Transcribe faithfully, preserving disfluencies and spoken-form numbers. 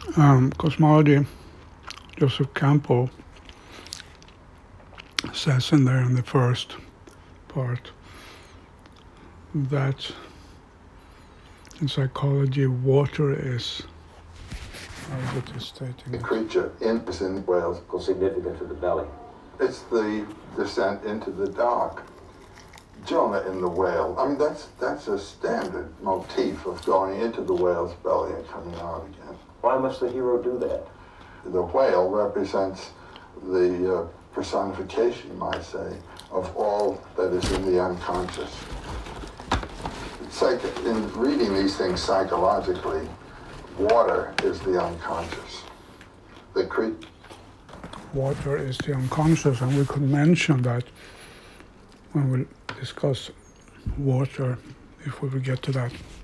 Um, cosmology, Joseph Campbell says in there in the first part that in psychology water is, how is it stating The it? creature in, is in whales. Significant to the belly. It's the descent into the dark. Jonah in the whale. I mean, that's that's a standard motif of going into the whale's belly and coming out again. Why must the hero do that? The whale represents the uh, personification, you might say, of all that is in the unconscious. It's like in reading these things psychologically, water is the unconscious. The cre- Water is the unconscious, and we could mention that when we discuss water, if we will get to that.